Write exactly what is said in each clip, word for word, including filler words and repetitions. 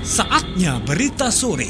Saatnya berita sore.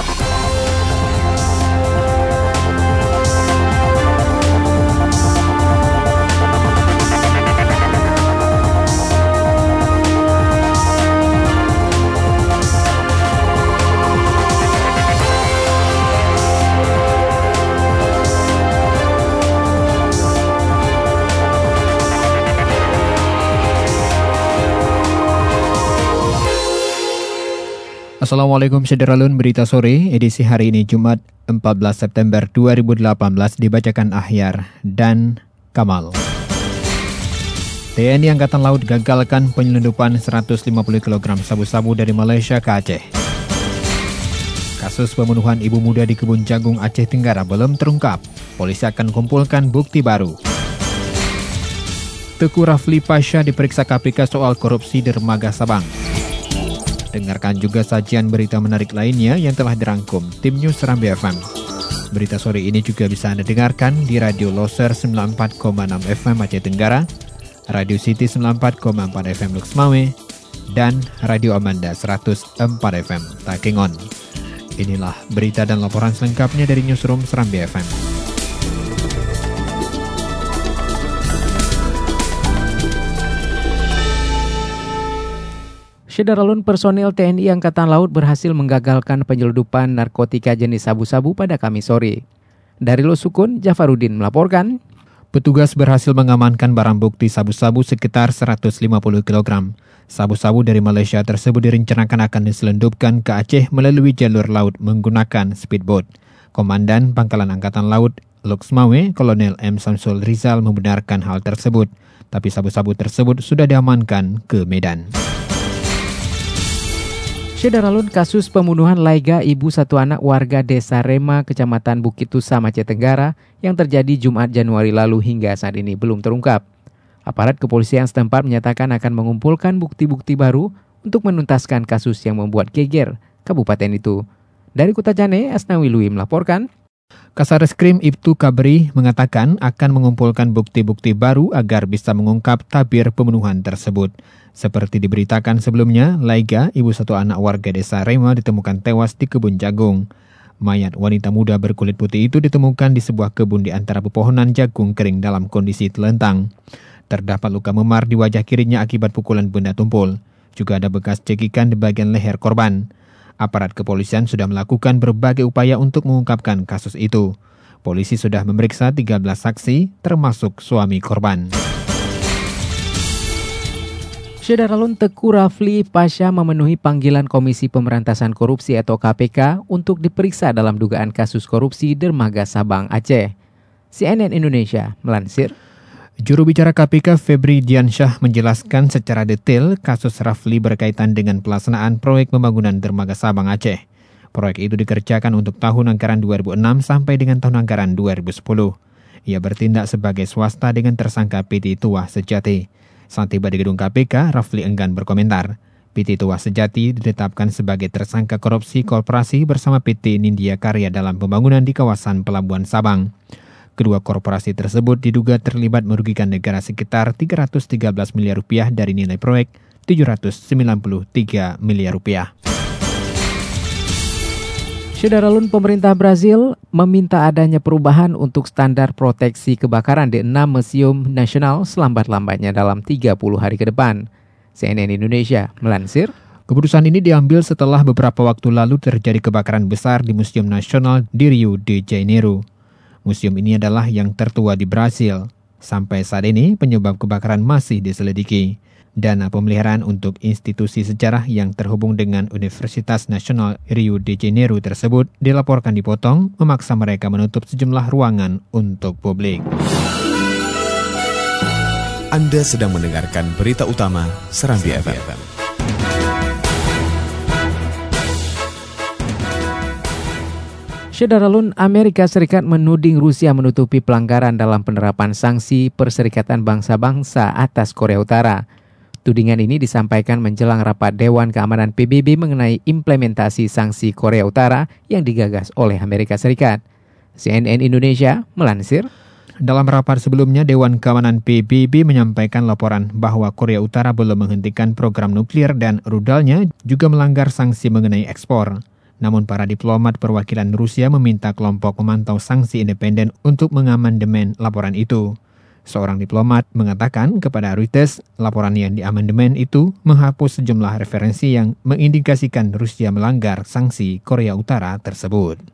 Assalamualaikum Syederalun, berita sore edisi hari ini Jumat empat belas September dua ribu delapan belas dibacakan Ahyar dan Kamal. T N I Angkatan Laut gagalkan penyelundupan seratus lima puluh kilogram sabu-sabu dari Malaysia ke Aceh. Kasus pembunuhan ibu muda di Kebun Jagung Aceh Tenggara belum terungkap. Polisi akan kumpulkan bukti baru. Teku Rafli Pasha diperiksa K P K soal korupsi dermaga Sabang. Dengarkan juga sajian berita menarik lainnya yang telah dirangkum tim News Serambi F M. Berita sore ini juga bisa Anda dengarkan di Radio Loser sembilan puluh empat koma enam F M Aceh Tenggara, Radio City sembilan puluh empat koma empat F M Lux Mawai, dan Radio Amanda seratus empat F M Takengon. Inilah berita dan laporan selengkapnya dari Newsroom Serambi F M. Syederalun, personil T N I Angkatan Laut berhasil menggagalkan penyelundupan narkotika jenis sabu-sabu pada Kamis sore. Dari Losukun, Jafarudin melaporkan. Petugas berhasil mengamankan barang bukti sabu-sabu sekitar seratus lima puluh kilogram. Sabu-sabu dari Malaysia tersebut direncanakan akan diselundupkan ke Aceh melalui jalur laut menggunakan speedboat. Komandan Pangkalan Angkatan Laut Lux Mawai, Kolonel M. Samsul Rizal membenarkan hal tersebut, tapi sabu-sabu tersebut sudah diamankan ke Medan. Syederalun, kasus pembunuhan Laiga ibu satu anak warga Desa Rema, Kecamatan Bukit Tusa, Aceh Tenggara yang terjadi Jumat Januari lalu hingga saat ini belum terungkap. Aparat kepolisian setempat menyatakan akan mengumpulkan bukti-bukti baru untuk menuntaskan kasus yang membuat geger kabupaten itu. Dari Kutacane, Asnawi Lui melaporkan. Kasareskrim Ibtu Kabri mengatakan akan mengumpulkan bukti-bukti baru agar bisa mengungkap tabir pembunuhan tersebut. Seperti diberitakan sebelumnya, Laiga, ibu satu anak warga Desa Rema, ditemukan tewas di Kebun Jagung. Mayat wanita muda berkulit putih itu ditemukan di sebuah kebun di antara pepohonan jagung kering dalam kondisi telentang. Terdapat luka memar di wajah kirinya akibat pukulan benda tumpul. Juga ada bekas cekikan di bagian leher korban. Aparat kepolisian sudah melakukan berbagai upaya untuk mengungkapkan kasus itu. Polisi sudah memeriksa tiga belas saksi, termasuk suami korban. Syederalun, Teku Rafli Pasha memenuhi panggilan Komisi Pemberantasan Korupsi atau K P K untuk diperiksa dalam dugaan kasus korupsi dermaga Sabang Aceh. C N N Indonesia melansir. Juru bicara K P K Febri Diansyah menjelaskan secara detail kasus Rafli berkaitan dengan pelaksanaan proyek pembangunan dermaga Sabang Aceh. Proyek itu dikerjakan untuk tahun anggaran dua ribu enam sampai dengan tahun anggaran dua ribu sepuluh. Ia bertindak sebagai swasta dengan tersangka P T Tuah Sejati. Saat tiba di gedung K P K, Rafli enggan berkomentar. P T Tuah Sejati ditetapkan sebagai tersangka korupsi korporasi bersama P T Nindya Karya dalam pembangunan di kawasan Pelabuhan Sabang. Kedua korporasi tersebut diduga terlibat merugikan negara sekitar tiga ratus tiga belas miliar rupiah dari nilai proyek tujuh ratus sembilan puluh tiga miliar rupiah. Syederalun, pemerintah Brazil meminta adanya perubahan untuk standar proteksi kebakaran di enam museum nasional selambat-lambatnya dalam tiga puluh hari ke depan. C N N Indonesia melansir. Keputusan ini diambil setelah beberapa waktu lalu terjadi kebakaran besar di Museum Nasional di Rio de Janeiro. Museum ini adalah yang tertua di Brasil. Sampai saat ini penyebab kebakaran masih diselidiki. Dana pemeliharaan untuk institusi sejarah yang terhubung dengan Universitas Nasional Rio de Janeiro tersebut dilaporkan dipotong, memaksa mereka menutup sejumlah ruangan untuk publik. Anda sedang mendengarkan berita utama Serambi F M. Syederalun, Amerika Serikat menuding Rusia menutupi pelanggaran dalam penerapan sanksi Perserikatan Bangsa-Bangsa atas Korea Utara. Tudingan ini disampaikan menjelang rapat Dewan Keamanan P B B mengenai implementasi sanksi Korea Utara yang digagas oleh Amerika Serikat. C N N Indonesia melansir. Dalam rapat sebelumnya, Dewan Keamanan P B B menyampaikan laporan bahwa Korea Utara belum menghentikan program nuklir dan rudalnya juga melanggar sanksi mengenai ekspor. Namun para diplomat perwakilan Rusia meminta kelompok pemantau sanksi independen untuk mengamandemen laporan itu. Seorang diplomat mengatakan kepada Reuters, laporan yang diamandemen itu menghapus sejumlah referensi yang mengindikasikan Rusia melanggar sanksi Korea Utara tersebut.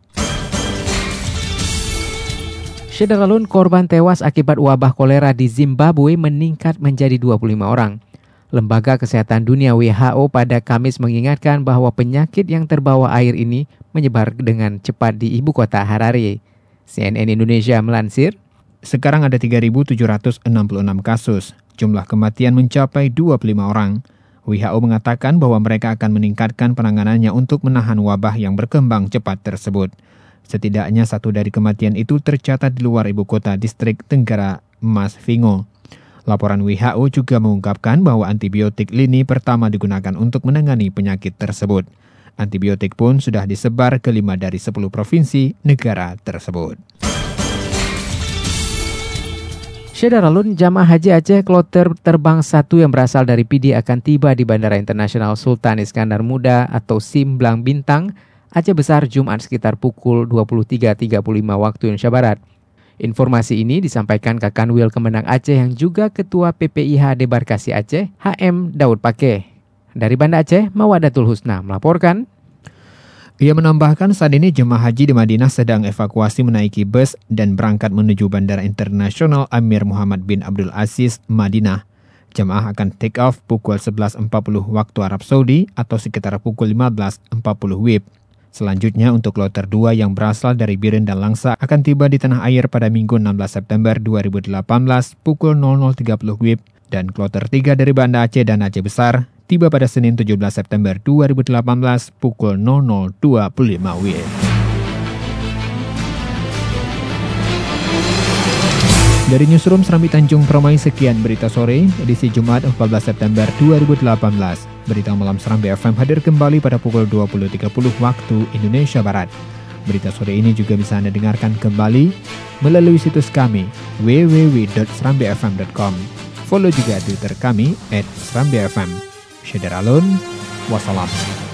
Syederalun, korban tewas akibat wabah kolera di Zimbabwe meningkat menjadi dua puluh lima orang. Lembaga Kesehatan Dunia W H O pada Kamis mengingatkan bahwa penyakit yang terbawa air ini menyebar dengan cepat di ibu kota Harare. C N N Indonesia melansir, sekarang ada tiga ribu tujuh ratus enam puluh enam kasus. Jumlah kematian mencapai dua puluh lima orang. W H O mengatakan bahwa mereka akan meningkatkan penanganannya untuk menahan wabah yang berkembang cepat tersebut. Setidaknya satu dari kematian itu tercatat di luar ibu kota distrik Tenggara Mas Vingo. Laporan W H O juga mengungkapkan bahwa antibiotik lini pertama digunakan untuk menangani penyakit tersebut. Antibiotik pun sudah disebar ke lima dari sepuluh provinsi negara tersebut. Syederalun, jamaah haji Aceh kloter terbang satu yang berasal dari P D akan tiba di Bandara Internasional Sultan Iskandar Muda atau Simblang Bintang, Aceh Besar Jumat sekitar pukul dua puluh tiga tiga puluh lima waktu Indonesia Barat. Informasi ini disampaikan Kakanwil Kemenang Aceh yang juga Ketua P P I H Debarkasi Aceh, H M Daud Pakeh. Dari Banda Aceh, Mawadatul Husna melaporkan. Ia menambahkan saat ini jemaah haji di Madinah sedang evakuasi menaiki bus dan berangkat menuju Bandara Internasional Amir Muhammad bin Abdul Aziz, Madinah. Jemaah akan take off pukul sebelas empat puluh waktu Arab Saudi atau sekitar pukul lima belas empat puluh W I B. Selanjutnya untuk kloter dua yang berasal dari Biren dan Langsa akan tiba di tanah air pada Minggu enam belas September dua ribu delapan belas pukul nol nol tiga puluh W I B dan kloter tiga dari Banda Aceh dan Aceh Besar tiba pada Senin tujuh belas September dua ribu delapan belas pukul nol nol dua puluh lima W I B. Dari Newsroom Serambi Tanjung Permai, sekian berita sore edisi Jumat empat belas September dua ribu delapan belas. Berita malam Serambi F M hadir kembali pada pukul dua puluh tiga puluh waktu Indonesia Barat. Berita sore ini juga bisa Anda dengarkan kembali melalui situs kami w w w dot serambi f m dot com. Follow juga Twitter kami at serambi f m. Syederalun, wassalam.